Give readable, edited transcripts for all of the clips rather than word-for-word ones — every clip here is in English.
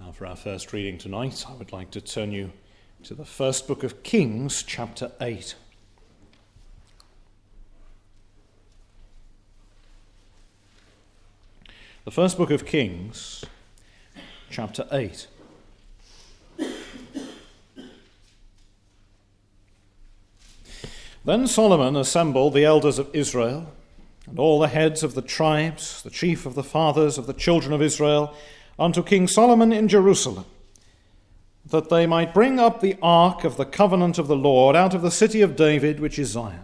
For our first reading tonight, I would like to turn you to the first book of Kings, chapter 8. The first book of Kings, chapter 8. Then Solomon assembled the elders of Israel, and all the heads of the tribes, the chief of the fathers of the children of Israel, unto King Solomon in Jerusalem, that they might bring up the ark of the covenant of the Lord out of the city of David, which is Zion.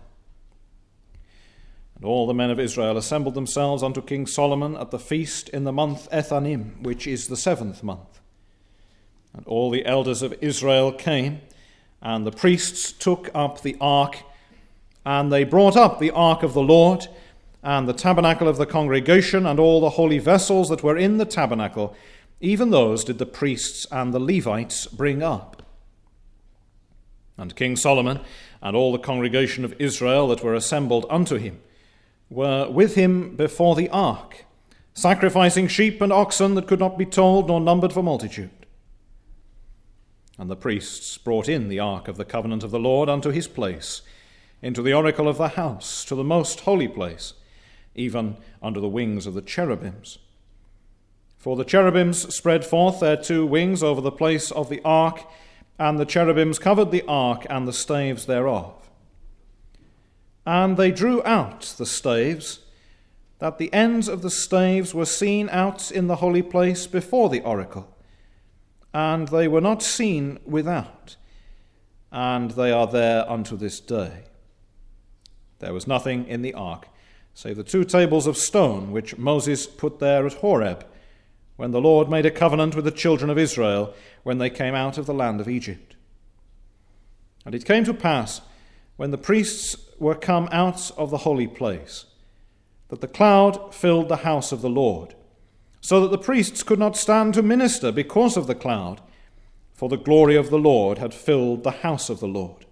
And all the men of Israel assembled themselves unto King Solomon at the feast in the month Ethanim, which is the 7th month. And all the elders of Israel came, and the priests took up the ark, and they brought up the ark of the Lord, and the tabernacle of the congregation, and all the holy vessels that were in the tabernacle, even those did the priests and the Levites bring up. And King Solomon and all the congregation of Israel that were assembled unto him were with him before the ark, sacrificing sheep and oxen that could not be told nor numbered for multitude. And the priests brought in the ark of the covenant of the Lord unto his place, into the oracle of the house, to the most holy place, even under the wings of the cherubims. For the cherubims spread forth their two wings over the place of the ark, and the cherubims covered the ark and the staves thereof. And they drew out the staves, that the ends of the staves were seen out in the holy place before the oracle, and they were not seen without, and they are there unto this day. There was nothing in the ark, save the two tables of stone which Moses put there at Horeb, when the Lord made a covenant with the children of Israel when they came out of the land of Egypt. And it came to pass, when the priests were come out of the holy place, that the cloud filled the house of the Lord, so that the priests could not stand to minister because of the cloud, for the glory of the Lord had filled the house of the Lord.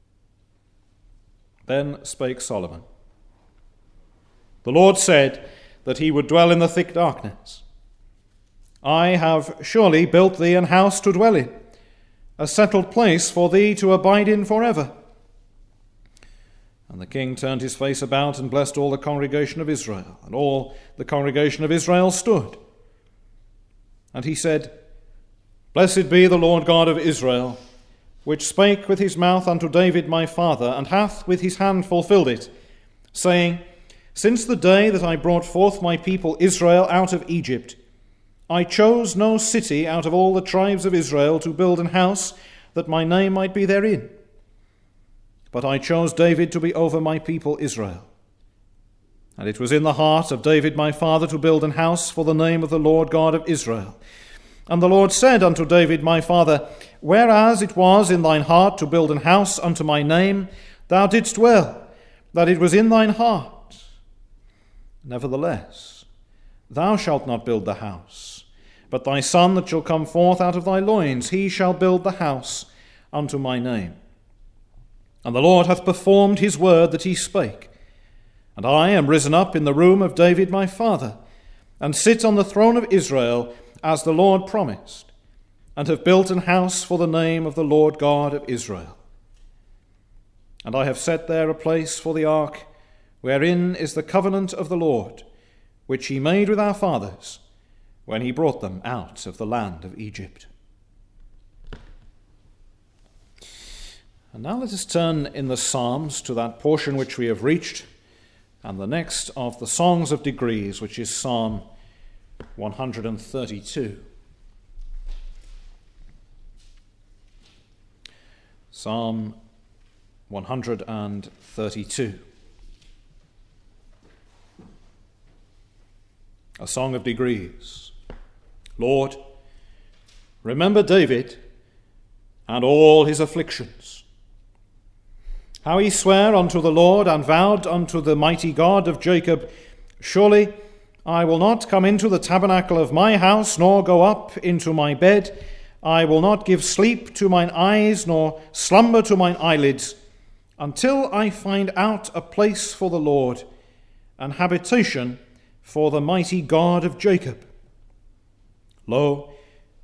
Then spake Solomon, the Lord said that he would dwell in the thick darkness. I have surely built thee an house to dwell in, a settled place for thee to abide in forever. And the king turned his face about and blessed all the congregation of Israel, and all the congregation of Israel stood. And he said, Blessed be the Lord God of Israel, which spake with his mouth unto David my father, and hath with his hand fulfilled it, saying, Since the day that I brought forth my people Israel out of Egypt, I chose no city out of all the tribes of Israel to build an house, that my name might be therein. But I chose David to be over my people Israel. And it was in the heart of David my father to build an house for the name of the Lord God of Israel. And the Lord said unto David my father, Whereas it was in thine heart to build an house unto my name, thou didst well, that it was in thine heart. Nevertheless, thou shalt not build the house, but thy son that shall come forth out of thy loins, he shall build the house unto my name. And the Lord hath performed his word that he spake. And I am risen up in the room of David my father, and sit on the throne of Israel, as the Lord promised, and have built an house for the name of the Lord God of Israel. And I have set there a place for the ark, wherein is the covenant of the Lord, which he made with our fathers, when he brought them out of the land of Egypt. And now let us turn in the Psalms to that portion which we have reached, and the next of the Songs of Degrees, which is Psalm 132. Psalm 132. A Song of Degrees. Lord, remember David and all his afflictions. How he sware unto the Lord and vowed unto the mighty God of Jacob, Surely I will not come into the tabernacle of my house, nor go up into my bed. I will not give sleep to mine eyes, nor slumber to mine eyelids, until I find out a place for the Lord, an habitation for the mighty God of Jacob. Lo,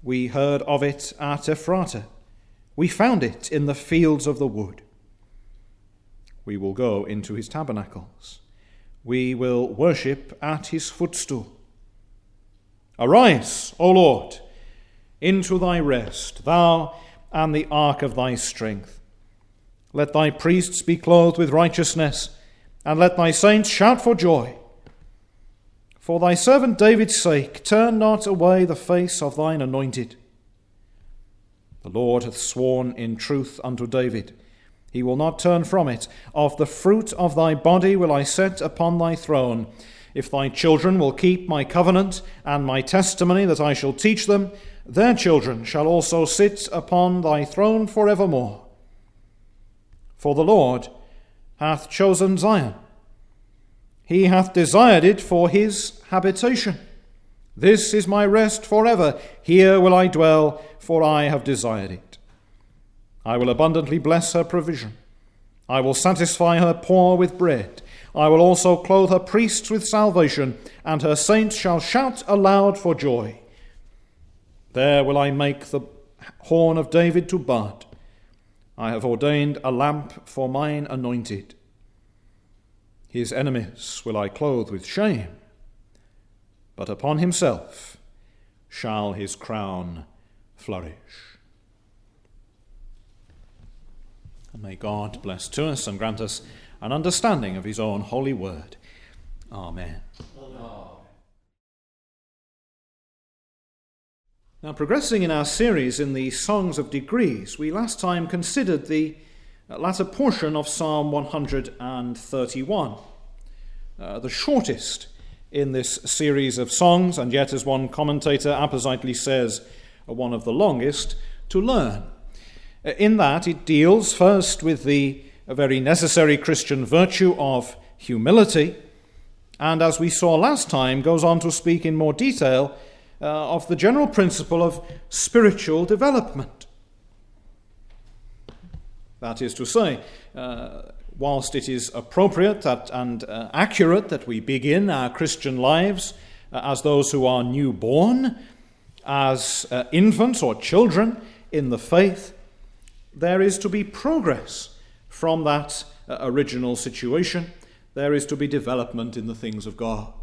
We heard of it at Ephrata. We found it in the fields of the wood. We will go into his tabernacles. We will worship at his footstool. Arise, O Lord, into thy rest, thou and the ark of thy strength. Let thy priests be clothed with righteousness, and let thy saints shout for joy. For thy servant David's sake, turn not away the face of thine anointed. The Lord hath sworn in truth unto David. He will not turn from it. Of the fruit of thy body will I set upon thy throne. If thy children will keep my covenant and my testimony that I shall teach them, their children shall also sit upon thy throne forevermore. For the Lord hath chosen Zion. He hath desired it for his habitation. This is my rest forever. Here will I dwell, for I have desired it. I will abundantly bless her provision. I will satisfy her poor with bread. I will also clothe her priests with salvation, and her saints shall shout aloud for joy. There will I make the horn of David to bud. I have ordained a lamp for mine anointed. His enemies will I clothe with shame, but upon himself shall his crown flourish. And may God bless to us and grant us an understanding of his own holy word. Amen. Now, progressing in our series in the Songs of Degrees, we last time considered the latter portion of Psalm 131, the shortest in this series of songs, and yet, as one commentator appositely says, one of the longest to learn. In that it deals first with the very necessary Christian virtue of humility, and as we saw last time, goes on to speak in more detail of the general principle of spiritual development. That is to say, whilst it is appropriate and accurate that we begin our Christian lives as those who are newborn, as infants or children in the faith, there is to be progress from that original situation. There is to be development in the things of God.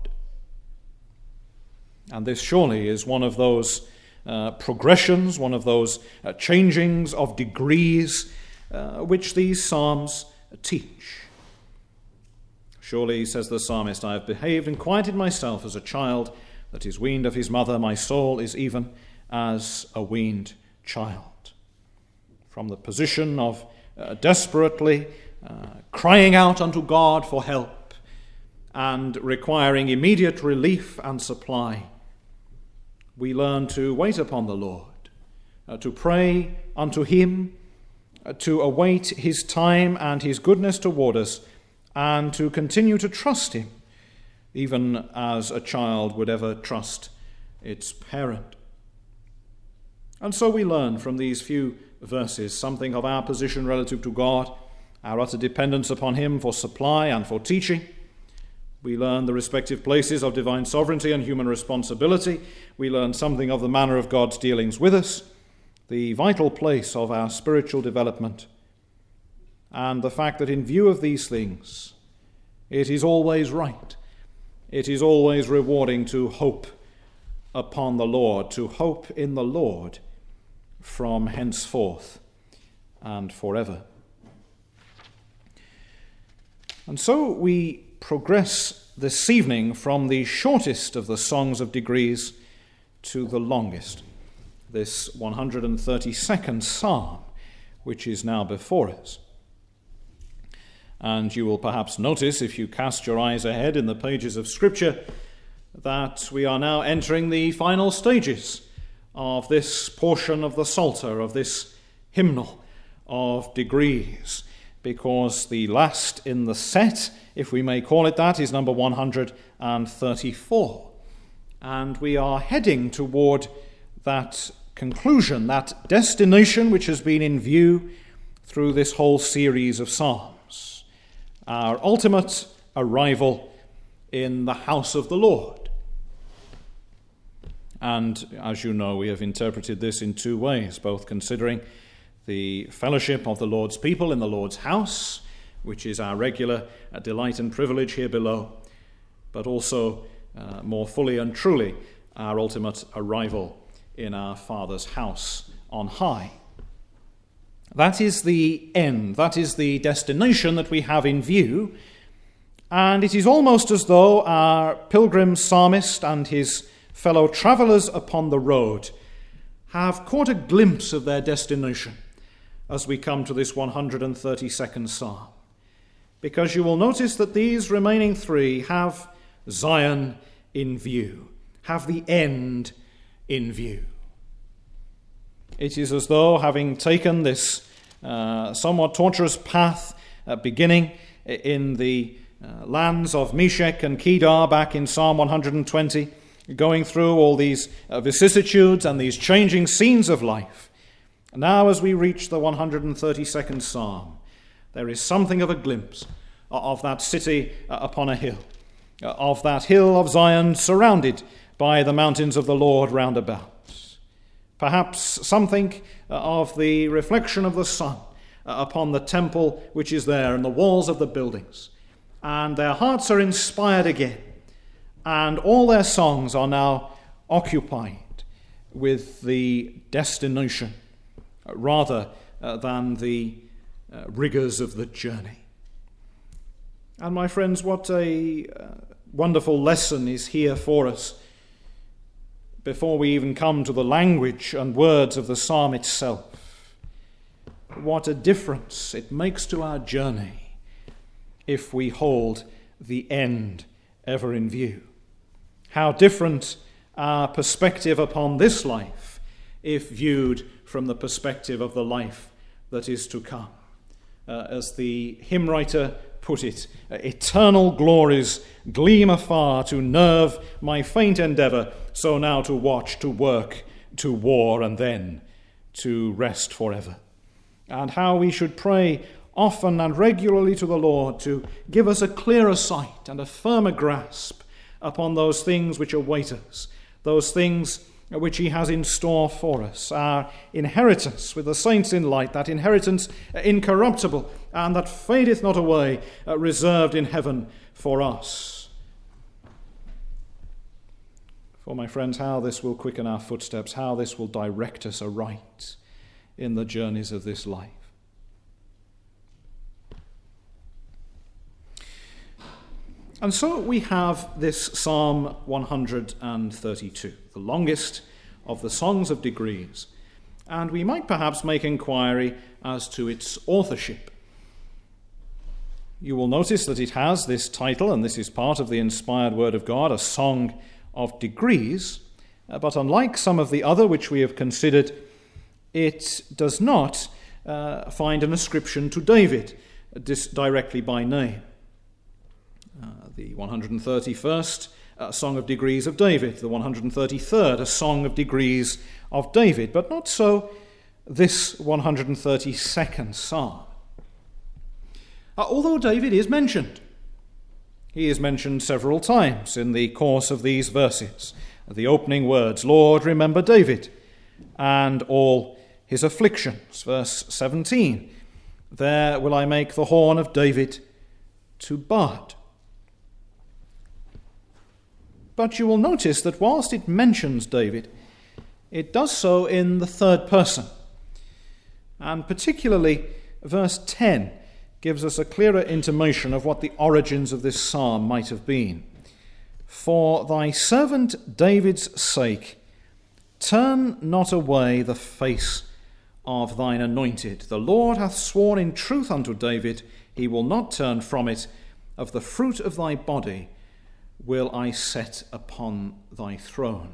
And this surely is one of those progressions, one of those changings of degrees which these psalms teach. Surely, says the psalmist, I have behaved and quieted myself as a child that is weaned of his mother. My soul is even as a weaned child. From the position of desperately crying out unto God for help and requiring immediate relief and supply, we learn to wait upon the Lord, to pray unto him, to await his time and his goodness toward us, and to continue to trust him, even as a child would ever trust its parent. And so we learn from these few verses something of our position relative to God, our utter dependence upon him for supply and for teaching. We learn the respective places of divine sovereignty and human responsibility. We learn something of the manner of God's dealings with us, the vital place of our spiritual development, and the fact that in view of these things, it is always right, it is always rewarding to hope upon the Lord, to hope in the Lord from henceforth and forever. And so we progress this evening from the shortest of the Songs of Degrees to the longest, this 132nd Psalm, which is now before us. And you will perhaps notice, if you cast your eyes ahead in the pages of Scripture, that we are now entering the final stages of this portion of the Psalter, of this hymnal of degrees, because the last in the set, if we may call it that, is number 134. And we are heading toward that conclusion, that destination which has been in view through this whole series of psalms, our ultimate arrival in the house of the Lord. And as you know, we have interpreted this in two ways, both considering the fellowship of the Lord's people in the Lord's house, which is our regular delight and privilege here below, but also more fully and truly our ultimate arrival in our Father's house on high. That is the end, that is the destination that we have in view, and it is almost as though our pilgrim psalmist and his fellow travellers upon the road have caught a glimpse of their destination as we come to this 132nd psalm. Because you will notice that these remaining three have Zion in view, have the end in view. It is as though, having taken this somewhat tortuous path beginning in the lands of Meshech and Kedar back in Psalm 120, going through all these vicissitudes and these changing scenes of life, now as we reach the 132nd Psalm, there is something of a glimpse of that city upon a hill, of that hill of Zion surrounded by the mountains of the Lord round about. Perhaps something of the reflection of the sun upon the temple which is there and the walls of the buildings. And their hearts are inspired again, and all their songs are now occupied with the destination rather than the rigours of the journey. And my friends, what a wonderful lesson is here for us before we even come to the language and words of the psalm itself. What a difference it makes to our journey if we hold the end ever in view. How different our perspective upon this life if viewed from the perspective of the life that is to come. As the hymn writer put it, eternal glories gleam afar to nerve my faint endeavour, so now to watch, to work, to war, and then to rest forever. And how we should pray often and regularly to the Lord to give us a clearer sight and a firmer grasp upon those things which await us, those things which he has in store for us, our inheritance with the saints in light, that inheritance incorruptible and that fadeth not away, reserved in heaven for us. For my friends, how this will quicken our footsteps, how this will direct us aright in the journeys of this life. And so we have this Psalm 132, the longest of the songs of degrees, and we might perhaps make inquiry as to its authorship. You will notice that it has this title, and this is part of the inspired word of God, a song of degrees, but unlike some of the other which we have considered, it does not find an ascription to David directly by name. The 131st, a song of degrees of David. The 133rd, a song of degrees of David. But not so this 132nd psalm. Although David is mentioned. He is mentioned several times in the course of these verses. The opening words, Lord, remember David and all his afflictions. Verse 17, there will I make the horn of David to bud. But you will notice that whilst it mentions David, it does so in the third person. And particularly verse 10 gives us a clearer intimation of what the origins of this psalm might have been. For thy servant David's sake, turn not away the face of thine anointed. The Lord hath sworn in truth unto David, he will not turn from it. Of the fruit of thy body will I set upon thy throne.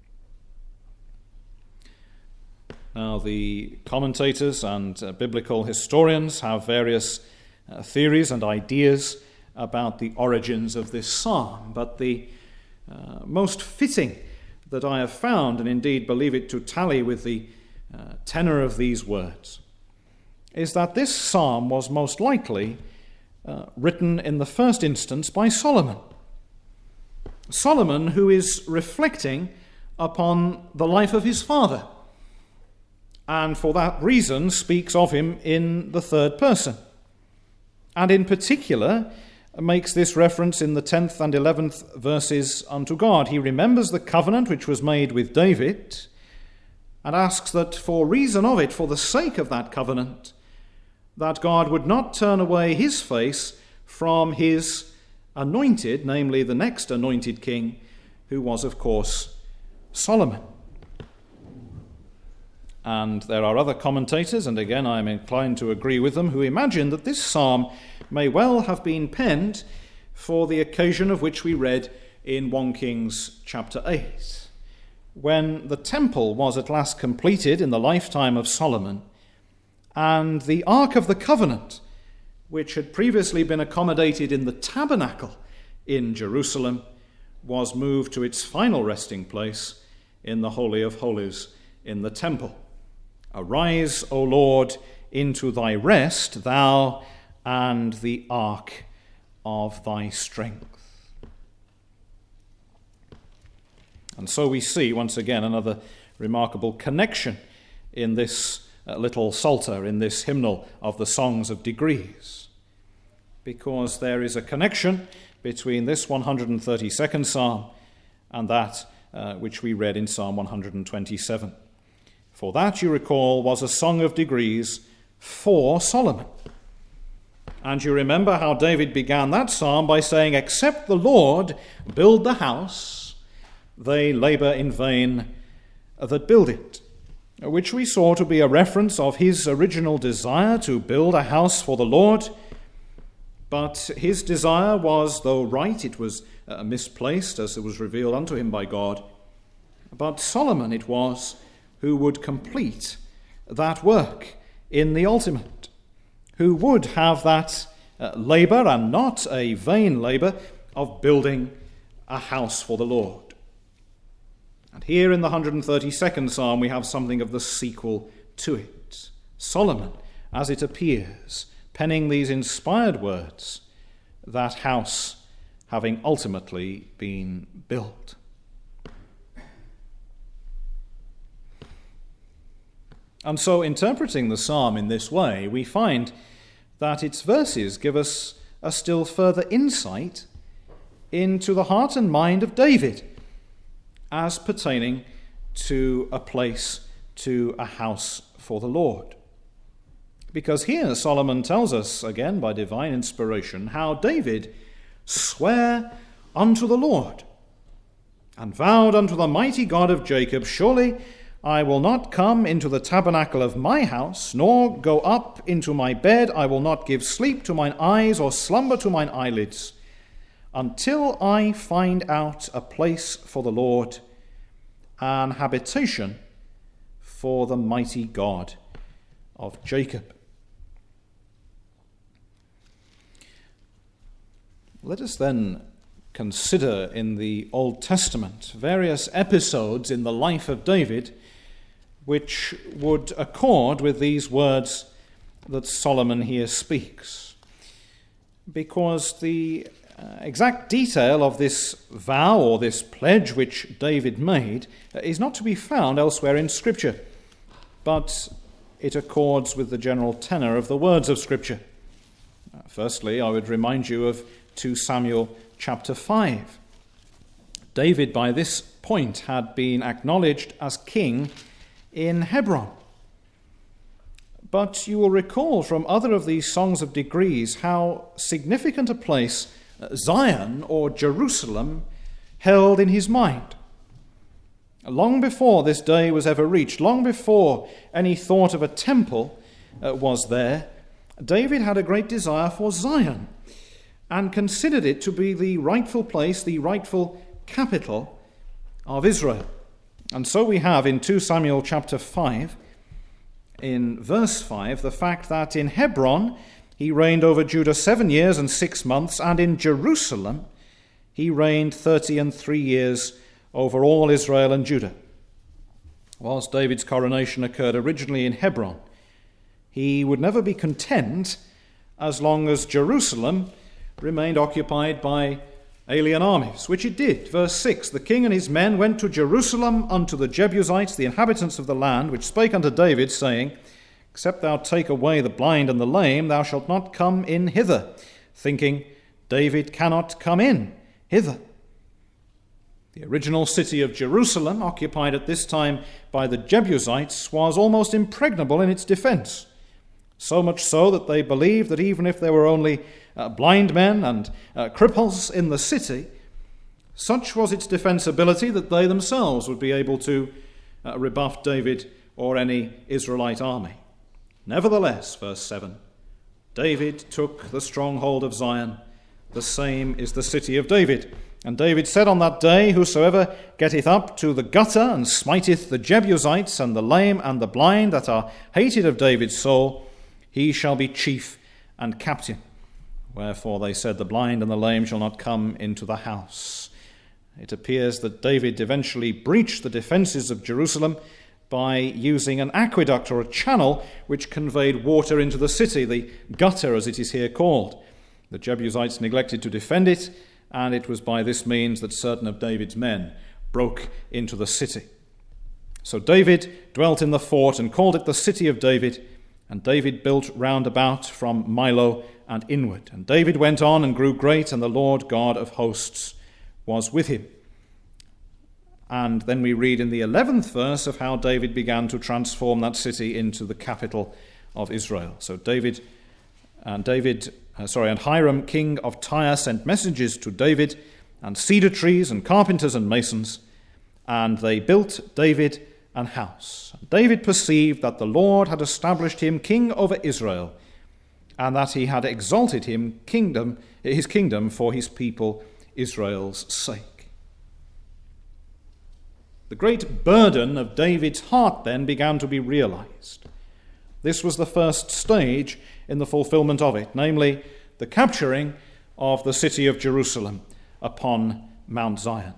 Now, the commentators and biblical historians have various theories and ideas about the origins of this psalm, but the most fitting that I have found, and indeed believe it to tally with the tenor of these words, is that this psalm was most likely written in the first instance by Solomon. Solomon, who is reflecting upon the life of his father, and for that reason speaks of him in the third person, and in particular makes this reference in the 10th and 11th verses unto God. He remembers the covenant which was made with David and asks that for reason of it, for the sake of that covenant, that God would not turn away his face from his anointed, namely the next anointed king, who was, of course, Solomon. And there are other commentators, and again I am inclined to agree with them, who imagine that this psalm may well have been penned for the occasion of which we read in 1 Kings chapter 8, when the temple was at last completed in the lifetime of Solomon, and the Ark of the Covenant, which had previously been accommodated in the tabernacle in Jerusalem, was moved to its final resting place in the Holy of Holies in the temple. Arise, O Lord, into thy rest, thou and the ark of thy strength. And so we see, once again, another remarkable connection in this little psalter, in this hymnal of the Songs of Degrees, because there is a connection between this 132nd psalm and that which we read in Psalm 127. For that, you recall, was a song of degrees for Solomon. And you remember how David began that psalm by saying, "Except the Lord build the house, they labor in vain that build it," which we saw to be a reference of his original desire to build a house for the Lord. But his desire was, though right, it was misplaced, as it was revealed unto him by God. But Solomon it was who would complete that work in the ultimate, who would have that labor, and not a vain labor, of building a house for the Lord. And here in the 132nd psalm we have something of the sequel to it. Solomon, as it appears, penning these inspired words, that house having ultimately been built. And so, interpreting the psalm in this way, we find that its verses give us a still further insight into the heart and mind of David as pertaining to a place, to a house for the Lord. Because here Solomon tells us, again by divine inspiration, how David sware unto the Lord and vowed unto the mighty God of Jacob, "Surely I will not come into the tabernacle of my house, nor go up into my bed. I will not give sleep to mine eyes or slumber to mine eyelids, until I find out a place for the Lord, an habitation for the mighty God of Jacob." Let us then consider in the Old Testament various episodes in the life of David which would accord with these words that Solomon here speaks. Because the exact detail of this vow or this pledge which David made is not to be found elsewhere in Scripture, but it accords with the general tenor of the words of Scripture. Firstly, I would remind you of 2 Samuel chapter 5. David, by this point, had been acknowledged as king in Hebron. But you will recall from other of these songs of degrees how significant a place Zion or Jerusalem held in his mind. Long before this day was ever reached, long before any thought of a temple was there, David had a great desire for Zion and considered it to be the rightful place, the rightful capital of Israel. And so we have in 2 Samuel chapter 5, in verse 5, the fact that in Hebron he reigned over Judah 7 years and 6 months, and in Jerusalem he reigned 33 years over all Israel and Judah. Whilst David's coronation occurred originally in Hebron, he would never be content as long as Jerusalem remained occupied by alien armies, which it did. Verse 6, the king and his men went to Jerusalem unto the Jebusites, the inhabitants of the land, which spake unto David, saying, Except thou take away the blind and the lame, thou shalt not come in hither, thinking, David cannot come in hither. The original city of Jerusalem, occupied at this time by the Jebusites, was almost impregnable in its defence. So much so that they believed that even if there were only blind men and cripples in the city, such was its defensibility that they themselves would be able to rebuff David or any Israelite army. Nevertheless, verse 7, David took the stronghold of Zion, the same is the city of David. And David said on that day, Whosoever getteth up to the gutter and smiteth the Jebusites and the lame and the blind that are hated of David's soul, he shall be chief and captain. Wherefore they said, The blind and the lame shall not come into the house. It appears that David eventually breached the defences of Jerusalem by using an aqueduct or a channel which conveyed water into the city, the gutter as it is here called. The Jebusites neglected to defend it, and it was by this means that certain of David's men broke into the city. So David dwelt in the fort and called it the city of David, and David built round about from Milo and inward. And David went on and grew great, and the Lord God of hosts was with him. And then we read in the 11th verse of how David began to transform that city into the capital of Israel. So and Hiram, king of Tyre, sent messengers to David, and cedar trees and carpenters and masons, and they built David an house. And David perceived that the Lord had established him king over Israel, and that he had exalted him his kingdom for his people Israel's sake. The great burden of David's heart then began to be realized. This was the first stage in the fulfillment of it, namely the capturing of the city of Jerusalem upon Mount Zion.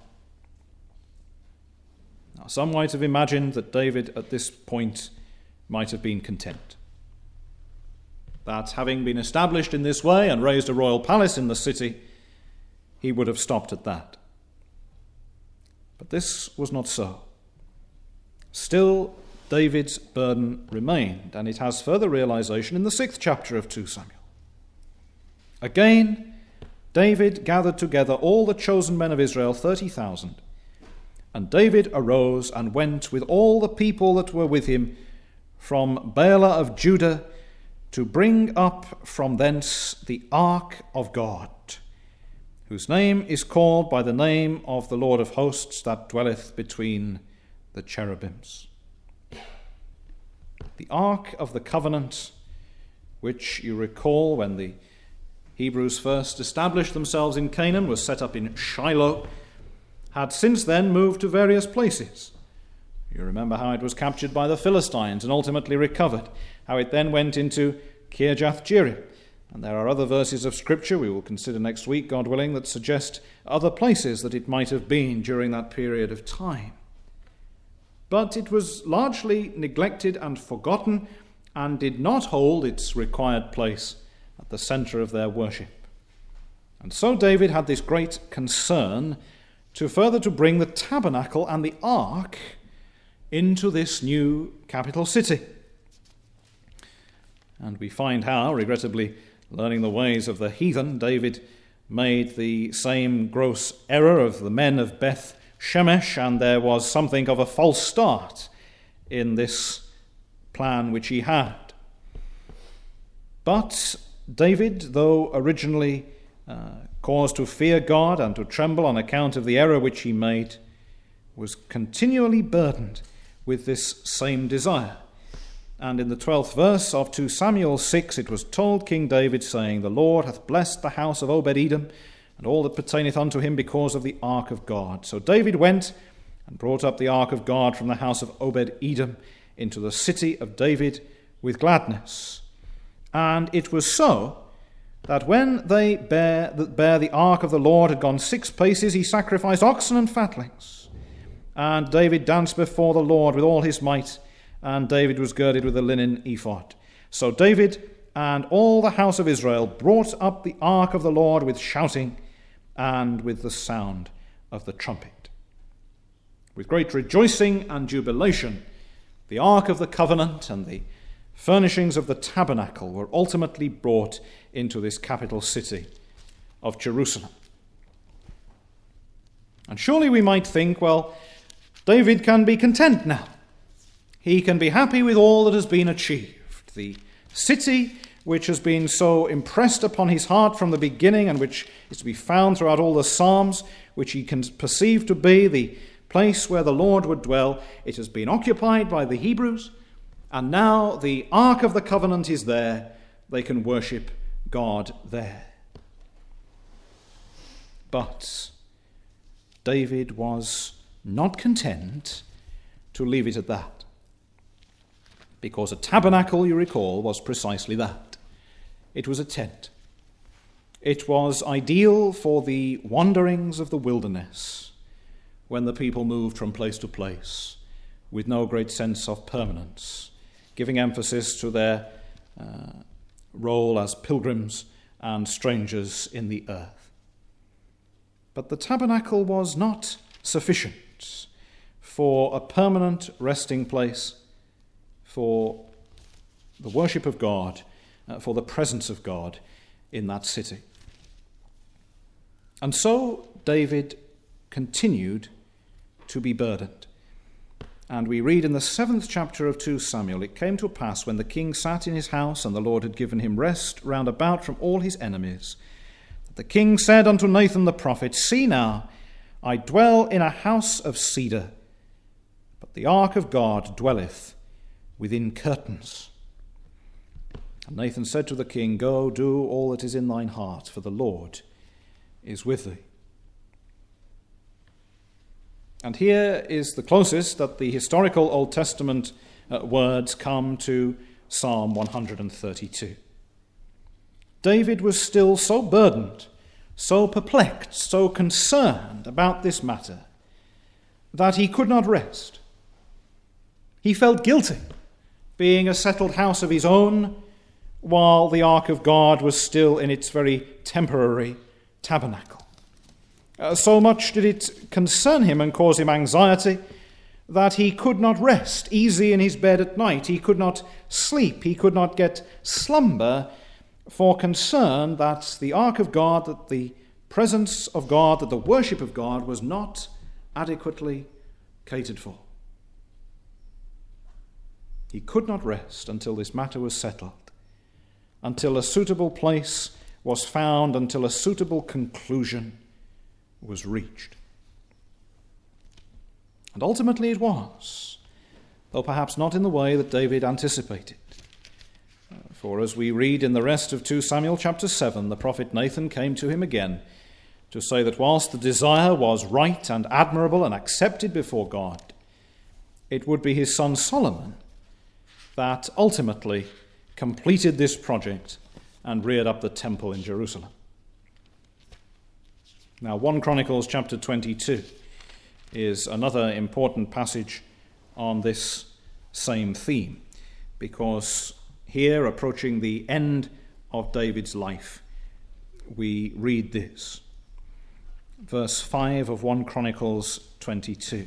Now, some might have imagined that David at this point might have been content. That having been established in this way and raised a royal palace in the city, he would have stopped at that. But this was not so. Still, David's burden remained, and it has further realization in the 6th chapter of 2 Samuel. Again, David gathered together all the chosen men of Israel, 30,000. And David arose and went with all the people that were with him from Baalah of Judah to bring up from thence the ark of God, whose name is called by the name of the Lord of hosts that dwelleth between the cherubims. The ark of the covenant, which you recall when the Hebrews first established themselves in Canaan, was set up in Shiloh, had since then moved to various places. You remember how it was captured by the Philistines and ultimately recovered, how it then went into Kirjath-Jearim. And there are other verses of Scripture we will consider next week, God willing, that suggest other places that it might have been during that period of time. But it was largely neglected and forgotten and did not hold its required place at the center of their worship. And so David had this great concern to bring the tabernacle and the ark into this new capital city. And we find how, regrettably, learning the ways of the heathen, David made the same gross error of the men of Beth Shemesh, and there was something of a false start in this plan which he had. But David, though originally caused to fear God and to tremble on account of the error which he made, was continually burdened with this same desire. And in the 12th verse of 2 Samuel 6, it was told King David, saying, The Lord hath blessed the house of Obed-Edom, and all that pertaineth unto him, because of the ark of God. So David went and brought up the ark of God from the house of Obed-Edom into the city of David with gladness. And it was so that when they that bear the ark of the Lord had gone 6 paces, he sacrificed oxen and fatlings. And David danced before the Lord with all his might, and David was girded with a linen ephod. So David and all the house of Israel brought up the ark of the Lord with shouting, and with the sound of the trumpet. With great rejoicing and jubilation, the Ark of the Covenant and the furnishings of the tabernacle were ultimately brought into this capital city of Jerusalem. And surely we might think, well, David can be content now. He can be happy with all that has been achieved. The city which has been so impressed upon his heart from the beginning and which is to be found throughout all the Psalms, which he can perceive to be the place where the Lord would dwell, it has been occupied by the Hebrews, and now the Ark of the Covenant is there. They can worship God there. But David was not content to leave it at that, because a tabernacle, you recall, was precisely that. It was a tent. It was ideal for the wanderings of the wilderness, when the people moved from place to place with no great sense of permanence, giving emphasis to their role as pilgrims and strangers in the earth. But the tabernacle was not sufficient for a permanent resting place, for the worship of God, for the presence of God in that city. And so David continued to be burdened. And we read in the 7th chapter of 2 Samuel, it came to pass when the king sat in his house, and the Lord had given him rest round about from all his enemies, that the king said unto Nathan the prophet, See now, I dwell in a house of cedar, but the ark of God dwelleth within curtains. And Nathan said to the king, Go, do all that is in thine heart, for the Lord is with thee. And here is the closest that the historical Old Testament words come to Psalm 132. David was still so burdened, so perplexed, so concerned about this matter, that he could not rest. He felt guilty, being a settled house of his own, while the ark of God was still in its very temporary tabernacle. So much did it concern him and cause him anxiety that he could not rest easy in his bed at night. He could not sleep. He could not get slumber for concern that the ark of God, that the presence of God, that the worship of God was not adequately catered for. He could not rest until this matter was settled, until a suitable place was found, until a suitable conclusion was reached. And ultimately it was, though perhaps not in the way that David anticipated. For as we read in the rest of 2 Samuel chapter 7, the prophet Nathan came to him again to say that whilst the desire was right and admirable and accepted before God, it would be his son Solomon that ultimately completed this project and reared up the temple in Jerusalem. Now, 1 Chronicles chapter 22 is another important passage on this same theme, because here, approaching the end of David's life, we read this. Verse 5 of 1 Chronicles 22.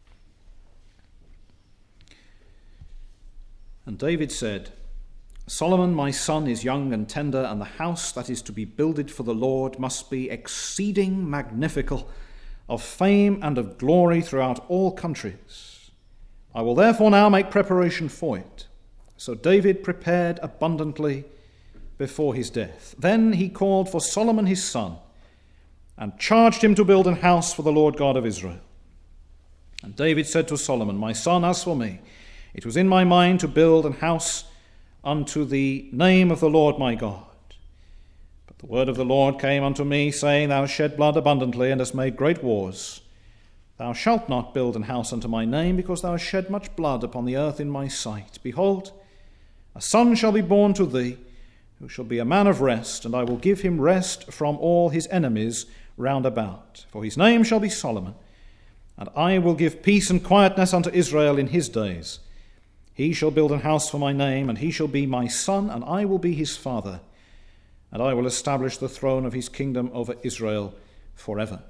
And David said, Solomon my son is young and tender, and the house that is to be builded for the Lord must be exceeding magnifical, of fame and of glory throughout all countries. I will therefore now make preparation for it. So David prepared abundantly before his death. Then he called for Solomon his son, and charged him to build an house for the Lord God of Israel. And David said to Solomon, My son, as for me, it was in my mind to build an house unto the name of the Lord my God. But the word of the Lord came unto me, saying, Thou hast shed blood abundantly, and hast made great wars. Thou shalt not build an house unto my name, because thou hast shed much blood upon the earth in my sight. Behold, a son shall be born to thee, who shall be a man of rest, and I will give him rest from all his enemies round about. For his name shall be Solomon, and I will give peace and quietness unto Israel in his days. He shall build an house for my name, and he shall be my son, and I will be his father. And I will establish the throne of his kingdom over Israel forever.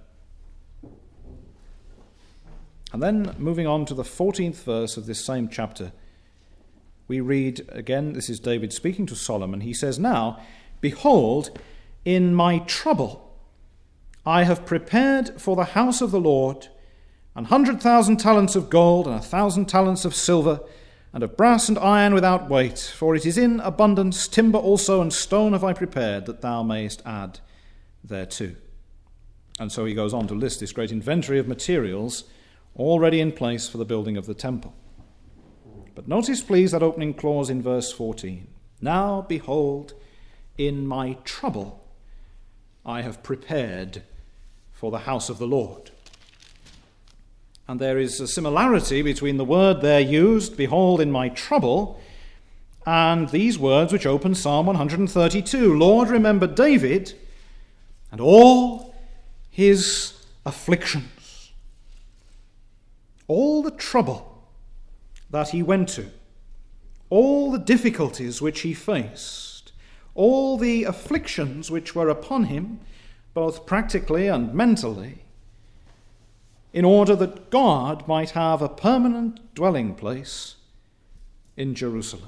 And then, moving on to the 14th verse of this same chapter, we read again, this is David speaking to Solomon. He says, "Now, behold, in my trouble I have prepared for the house of the Lord 100,000 talents of gold and 1,000 talents of silver, and of brass and iron without weight, for it is in abundance. Timber also and stone have I prepared, that thou mayest add thereto." And so he goes on to list this great inventory of materials already in place for the building of the temple. But notice, please, that opening clause in verse 14. "Now, behold, in my trouble I have prepared for the house of the Lord." And there is a similarity between the word there used, "behold, in my trouble," and these words which open Psalm 132. "Lord, remember David and all his afflictions." All the trouble that he went to, all the difficulties which he faced, all the afflictions which were upon him, both practically and mentally, in order that God might have a permanent dwelling place in Jerusalem.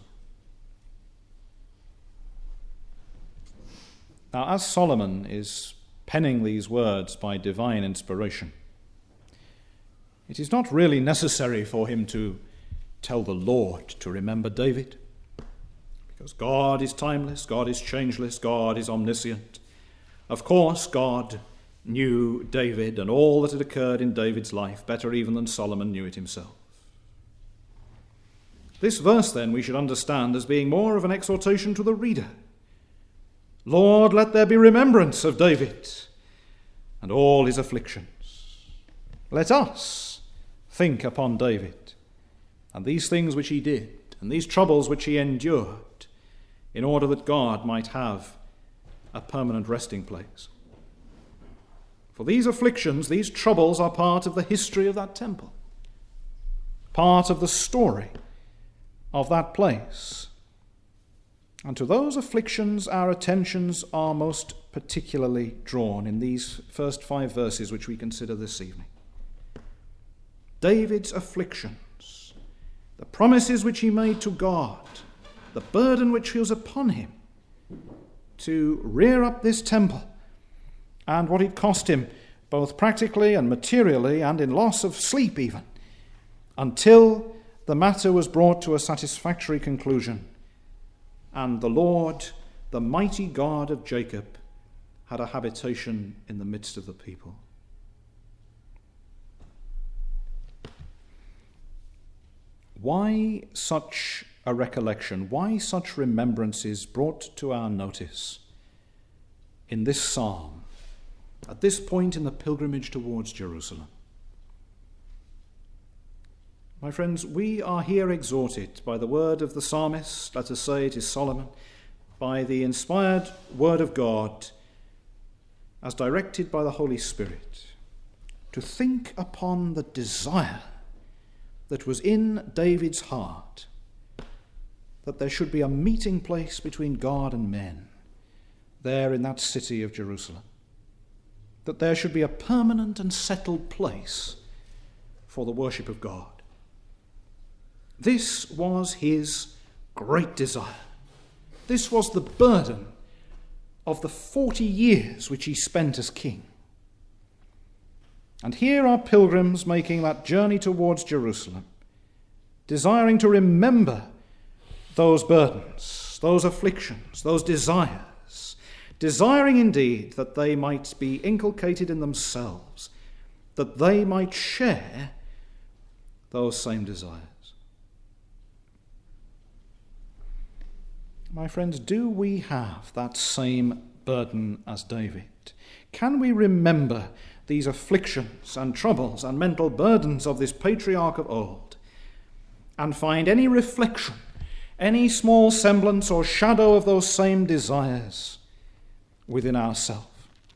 Now, as Solomon is penning these words by divine inspiration, it is not really necessary for him to tell the Lord to remember David, because God is timeless, God is changeless, God is omniscient. Of course, God knew David and all that had occurred in David's life better even than Solomon knew it himself. This verse, then, we should understand as being more of an exhortation to the reader. Lord, let there be remembrance of David and all his afflictions. Let us think upon David and these things which he did and these troubles which he endured, in order that God might have a permanent resting place. For these afflictions, these troubles, are part of the history of that temple, part of the story of that place. And to those afflictions our attentions are most particularly drawn in these first 5 verses which we consider this evening. David's afflictions, the promises which he made to God, the burden which was upon him to rear up this temple, and what it cost him, both practically and materially, and in loss of sleep even, until the matter was brought to a satisfactory conclusion, and the Lord, the mighty God of Jacob, had a habitation in the midst of the people. Why such a recollection? Why such remembrances brought to our notice in this psalm, at this point in the pilgrimage towards Jerusalem? My friends, we are here exhorted by the word of the psalmist, let us say it is Solomon, by the inspired word of God, as directed by the Holy Spirit, to think upon the desire that was in David's heart, that there should be a meeting place between God and men there in that city of Jerusalem, that there should be a permanent and settled place for the worship of God. This was his great desire. This was the burden of the 40 years which he spent as king. And here are pilgrims making that journey towards Jerusalem, desiring to remember those burdens, those afflictions, those desires, desiring indeed that they might be inculcated in themselves, that they might share those same desires. My friends, do we have that same burden as David? Can we remember these afflictions and troubles and mental burdens of this patriarch of old, and find any reflection, any small semblance or shadow of those same desires within ourselves?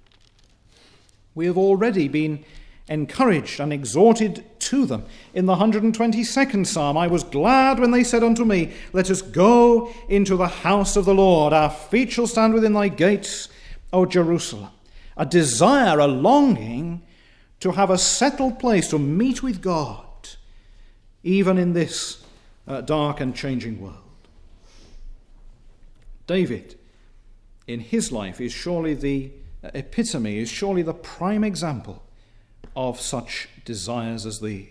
We have already been encouraged and exhorted to them in the 122nd Psalm. I was glad when they said unto me, let us go into the house of the Lord. Our feet shall stand within thy gates, O Jerusalem. a desire, a longing to have a settled place, to meet with God, even in this dark and changing world. David, in his life, is surely the epitome, is surely the prime example of such desires as these.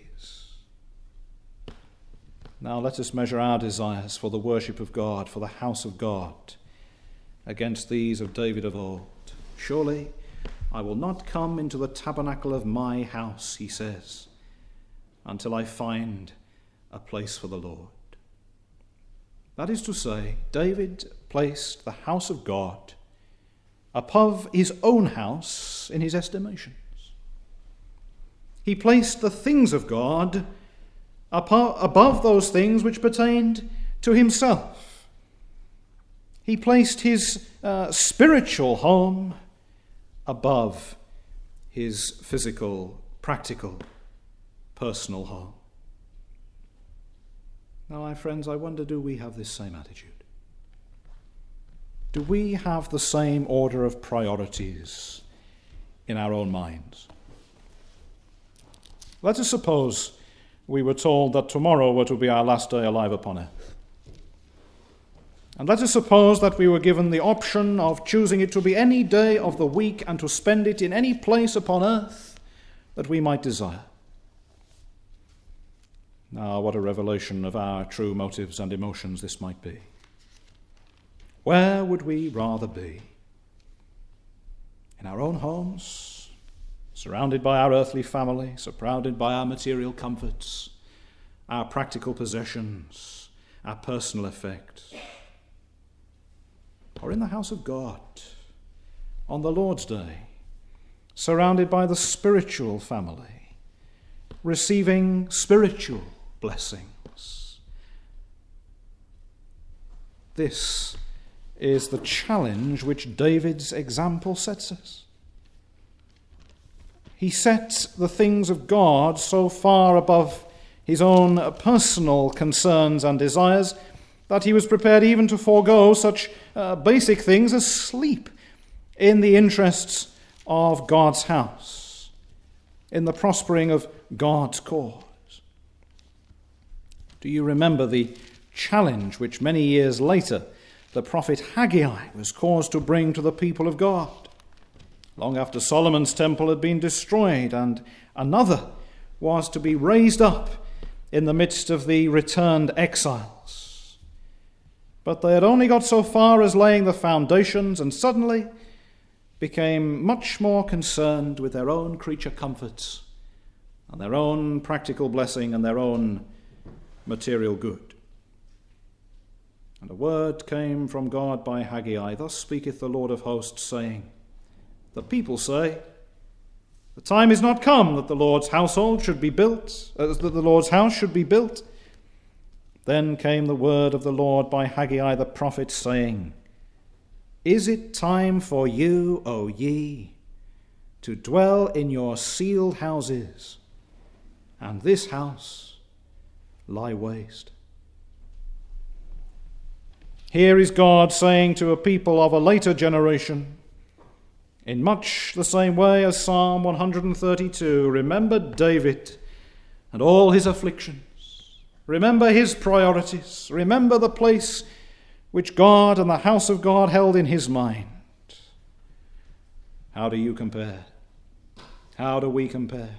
Now let us measure our desires for the worship of God, for the house of God, against these of David of old. Surely I will not come into the tabernacle of my house, he says, until I find a place for the Lord. That is to say, David placed the house of God above his own house in his estimations. He placed the things of God above those things which pertained to himself. He placed his spiritual home above his physical, practical, personal home. Now, my friends, I wonder, do we have this same attitude? Do we have the same order of priorities in our own minds? Let us suppose we were told that tomorrow were to be our last day alive upon earth. And let us suppose that we were given the option of choosing it to be any day of the week and to spend it in any place upon earth that we might desire. Now, what a revelation of our true motives and emotions this might be. Where would we rather be? In our own homes, surrounded by our earthly family, surrounded by our material comforts, our practical possessions, our personal effects, or in the house of God, on the Lord's Day, surrounded by the spiritual family, receiving spiritual blessings? This is the challenge which David's example sets us. He sets the things of God so far above his own personal concerns and desires that he was prepared even to forego such basic things as sleep in the interests of God's house, in the prospering of God's cause. Do you remember the challenge which many years later the prophet Haggai was caused to bring to the people of God? Long after Solomon's temple had been destroyed and another was to be raised up in the midst of the returned exiles. But they had only got so far as laying the foundations and suddenly became much more concerned with their own creature comforts and their own practical blessing and their own material good. And a word came from God by Haggai. Thus speaketh the Lord of hosts, saying, the people say, the time is not come that the Lord's household should be built, that the Lord's house should be built. Then came the word of the Lord by Haggai the prophet, saying, is it time for you, O ye, to dwell in your sealed houses, and this house lie waste? Here is God saying to a people of a later generation, in much the same way as Psalm 132, remember David and all his afflictions. Remember his priorities. Remember the place which God and the house of God held in his mind. How do you compare? How do we compare?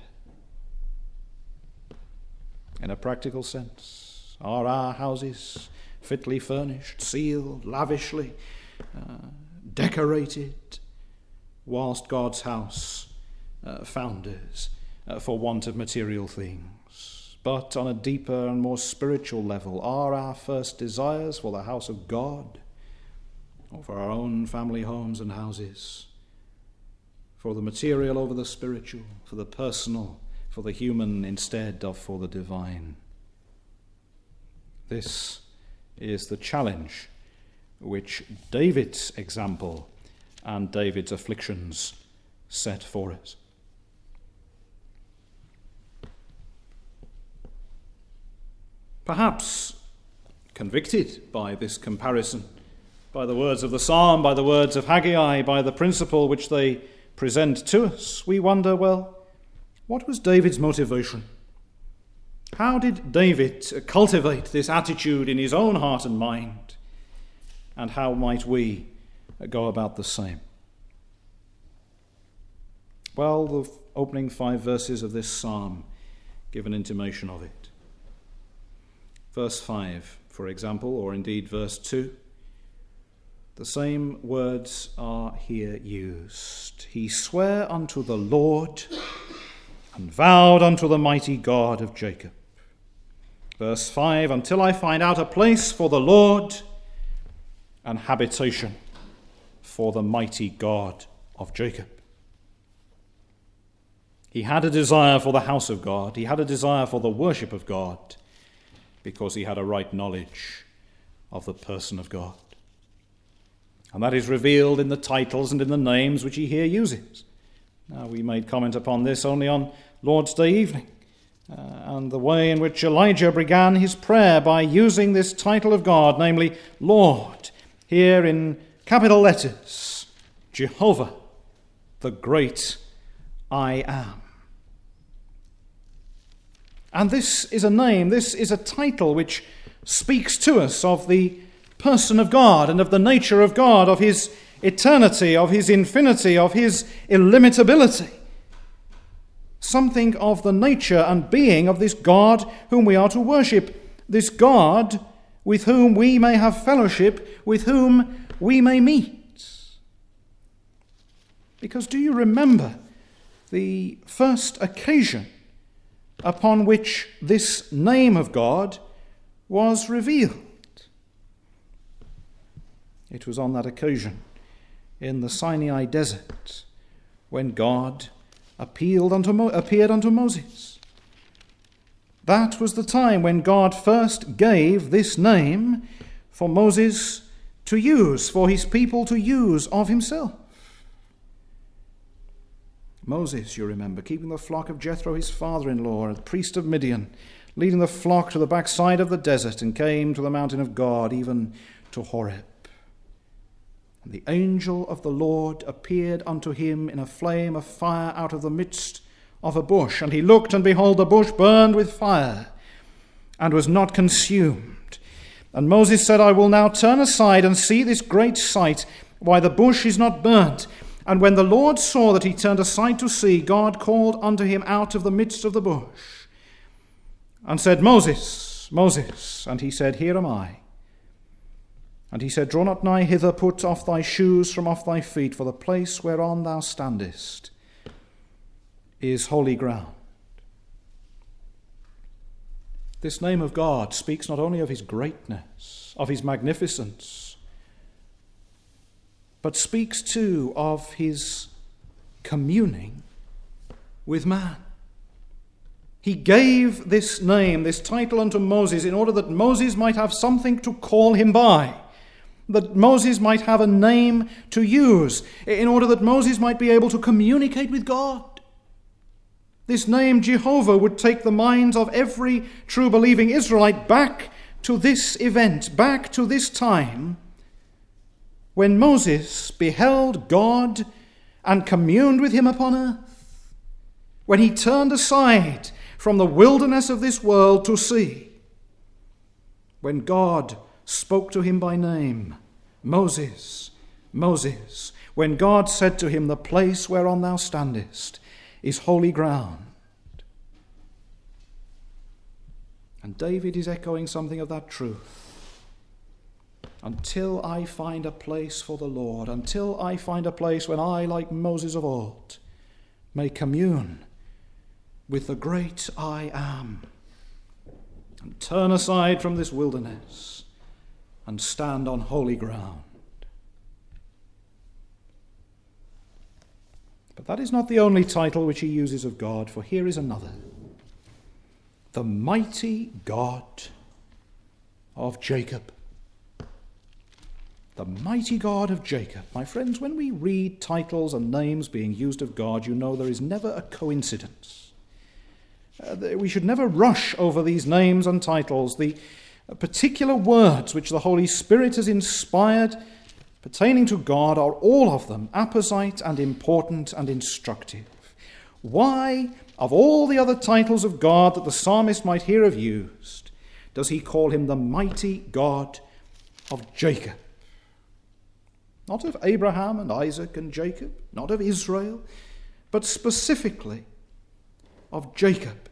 In a practical sense, are our houses fitly furnished, sealed, lavishly decorated, whilst God's house founders for want of material things? But on a deeper and more spiritual level, are our first desires for the house of God, or for our own family homes and houses, for the material over the spiritual, for the personal, for the human instead of for the divine? This is the challenge which David's example and David's afflictions set for us. Perhaps convicted by this comparison, by the words of the psalm, by the words of Haggai, by the principle which they present to us, we wonder, well, what was David's motivation? How did David cultivate this attitude in his own heart and mind? And how might we go about the same? Well, the opening 5 verses of this psalm give an intimation of it. Verse 5, for example, or indeed verse 2, the same words are here used. He sware unto the Lord and vowed unto the mighty God of Jacob. Verse 5, until I find out a place for the Lord and habitation for the mighty God of Jacob. He had a desire for the house of God. He had a desire for the worship of God because he had a right knowledge of the person of God. And that is revealed in the titles and in the names which he here uses. Now, we made comment upon this only on Lord's Day evening, and the way in which Elijah began his prayer by using this title of God, namely Lord, here in capital letters, Jehovah, the great I am. And this is a name, this is a title which speaks to us of the person of God and of the nature of God, of his eternity, of his infinity, of his illimitability. Something of the nature and being of this God whom we are to worship, this God with whom we may have fellowship, with whom we may meet. Because do you remember the first occasion upon which this name of God was revealed? It was on that occasion in the Sinai desert when God appeared unto Moses. That was the time when God first gave this name for Moses to use, for his people to use of himself. Moses, you remember, keeping the flock of Jethro, his father-in-law, the priest of Midian, leading the flock to the backside of the desert, and came to the mountain of God, even to Horeb. And the angel of the Lord appeared unto him in a flame of fire out of the midst of a bush. And he looked, and behold, the bush burned with fire, and was not consumed. And Moses said, I will now turn aside and see this great sight, why the bush is not burnt. And when the Lord saw that he turned aside to see, God called unto him out of the midst of the bush, and said, Moses, Moses. And he said, Here am I. And he said, Draw not nigh hither, put off thy shoes from off thy feet, for the place whereon thou standest is holy ground. This name of God speaks not only of his greatness, of his magnificence, but speaks too of his communing with man. He gave this name, this title unto Moses in order that Moses might have something to call him by, that Moses might have a name to use, in order that Moses might be able to communicate with God. This name, Jehovah, would take the minds of every true believing Israelite back to this event, back to this time, when Moses beheld God and communed with him upon earth, when he turned aside from the wilderness of this world to see, when God spoke to him by name, Moses, Moses, when God said to him, The place whereon thou standest is holy ground. And David is echoing something of that truth. Until I find a place for the Lord, until I find a place when I, like Moses of old, may commune with the great I am, and turn aside from this wilderness and stand on holy ground. But that is not the only title which he uses of God, for here is another. The mighty God of Jacob. The mighty God of Jacob. My friends, when we read titles and names being used of God, you know there is never a coincidence. We should never rush over these names and titles. The particular words which the Holy Spirit has inspired, pertaining to God are all of them apposite and important and instructive. Why, of all the other titles of God that the psalmist might hear of used, does he call him the mighty God of Jacob? Not of Abraham and Isaac and Jacob, not of Israel, but specifically of Jacob.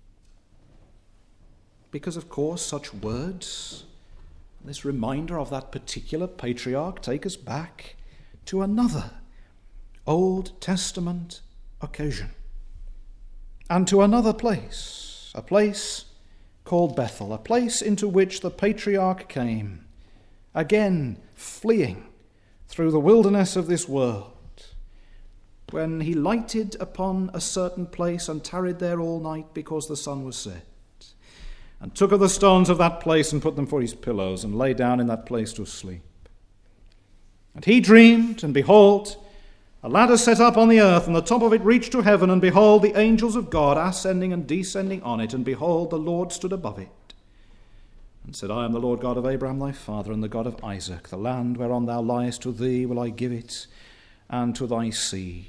Because, of course, such words, this reminder of that particular patriarch, take us back to another Old Testament occasion and to another place, a place called Bethel, a place into which the patriarch came, again fleeing through the wilderness of this world, when he lighted upon a certain place and tarried there all night because the sun was set, and took of the stones of that place and put them for his pillows, and lay down in that place to sleep. And he dreamed, and behold, a ladder set up on the earth, and the top of it reached to heaven, and behold, the angels of God ascending and descending on it, and behold, the Lord stood above it, and said, I am the Lord God of Abraham thy father, and the God of Isaac. The land whereon thou liest, to thee will I give it, and to thy seed.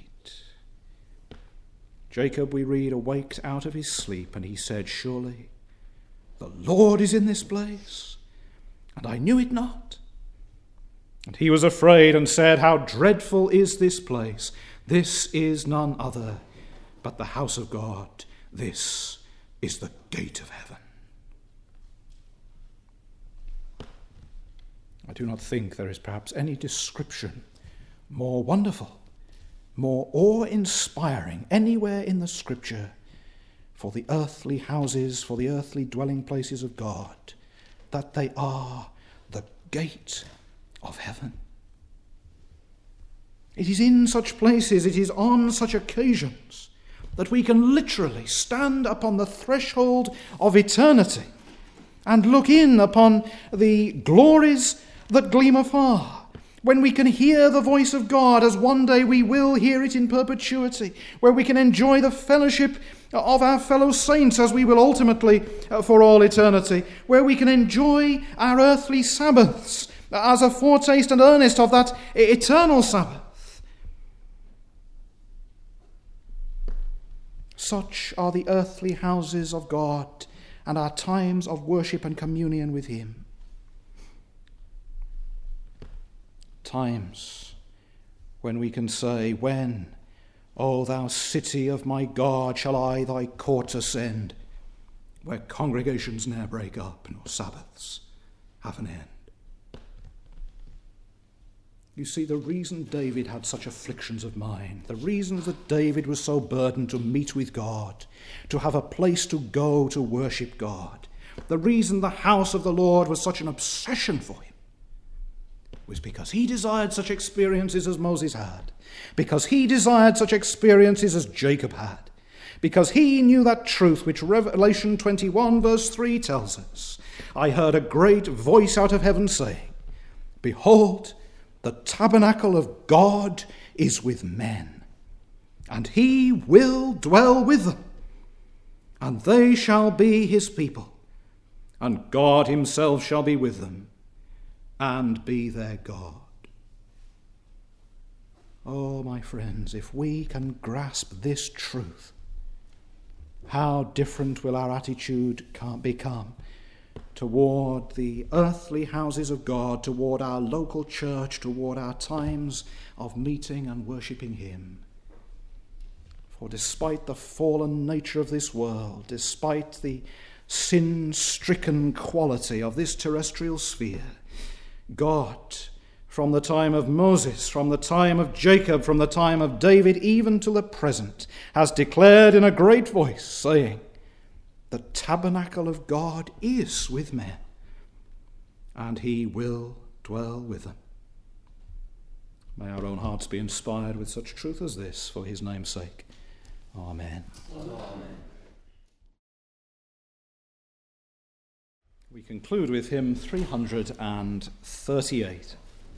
Jacob, we read, awaked out of his sleep, and he said, surely the Lord is in this place, and I knew it not. And he was afraid and said, how dreadful is this place! This is none other but the house of God. This is the gate of heaven. I do not think there is perhaps any description more wonderful, more awe-inspiring anywhere in the Scripture for the earthly houses, for the earthly dwelling places of God, that they are the gate of heaven. It is in such places, it is on such occasions, that we can literally stand upon the threshold of eternity and look in upon the glories that gleam afar, when we can hear the voice of God, as one day we will hear it in perpetuity, where we can enjoy the fellowship of our fellow saints, as we will ultimately for all eternity, where we can enjoy our earthly Sabbaths as a foretaste and earnest of that eternal Sabbath. Such are the earthly houses of God and our times of worship and communion with him. Times when we can say, when, O thou city of my God, shall I thy courts ascend, where congregations ne'er break up, nor Sabbaths have an end. You see, the reason David had such afflictions of mind, the reason that David was so burdened to meet with God, to have a place to go to worship God, the reason the house of the Lord was such an obsession for him, was because he desired such experiences as Moses had, because he desired such experiences as Jacob had, because he knew that truth which Revelation 21 verse 3 tells us. I heard a great voice out of heaven saying, behold, the tabernacle of God is with men, and he will dwell with them, and they shall be his people, and God himself shall be with them, and be their God. Oh, my friends, if we can grasp this truth, how different will our attitude become toward the earthly houses of God, toward our local church, toward our times of meeting and worshipping him. For despite the fallen nature of this world, despite the sin-stricken quality of this terrestrial sphere, God, from the time of Moses, from the time of Jacob, from the time of David, even to the present, has declared in a great voice, saying, the tabernacle of God is with men, and he will dwell with them. May our own hearts be inspired with such truth as this, for his name's sake. Amen. Amen. We conclude with hymn 338.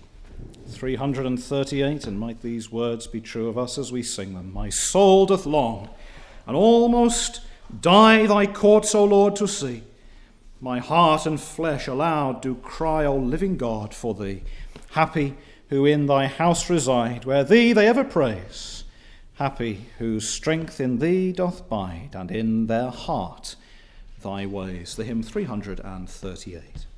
338, and might these words be true of us as we sing them. My soul doth long and almost die thy courts, O Lord, to see. My heart and flesh aloud do cry, O living God, for thee. Happy who in thy house reside, where thee they ever praise. Happy whose strength in thee doth bide, and in their heart thy ways. The hymn 338.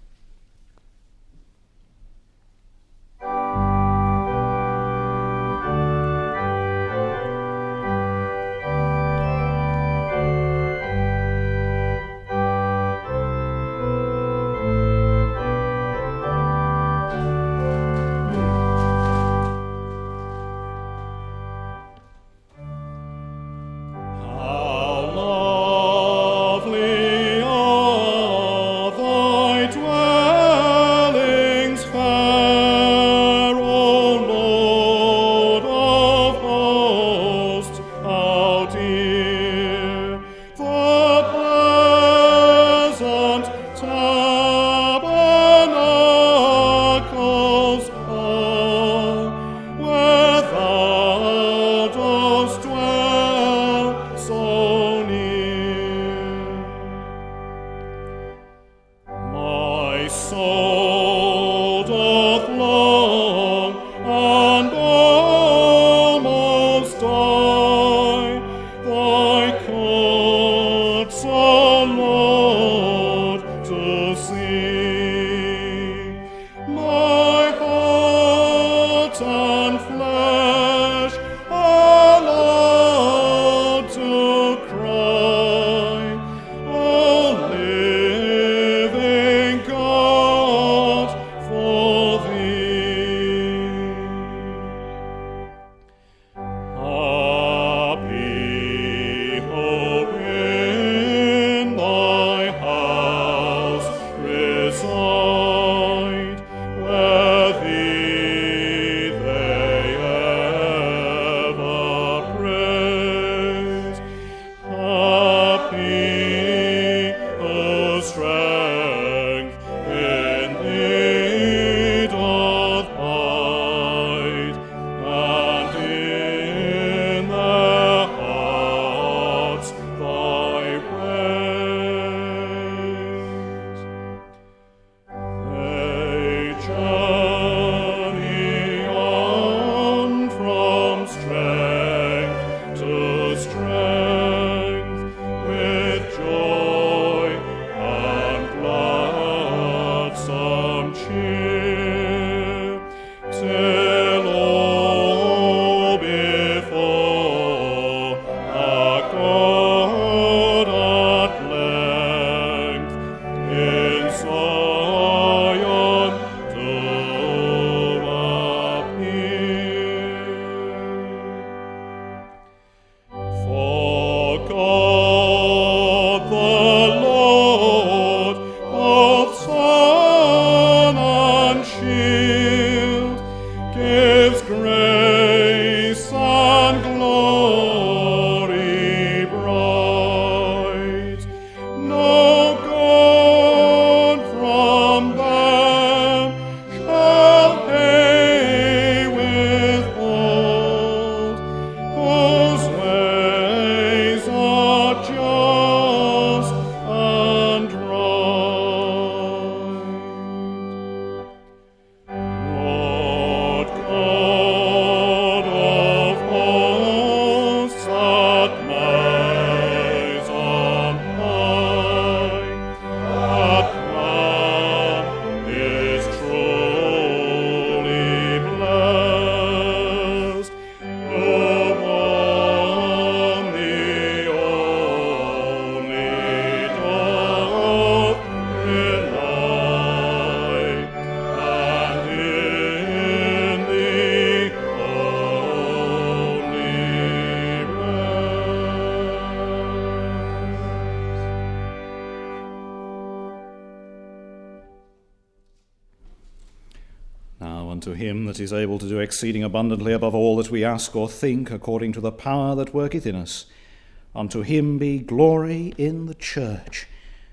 unto him that is able to do exceeding abundantly above all that we ask or think, according to the power that worketh in us. Unto him be glory in the church,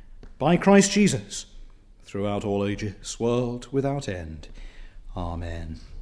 by Christ Jesus, throughout all ages, world without end. Amen.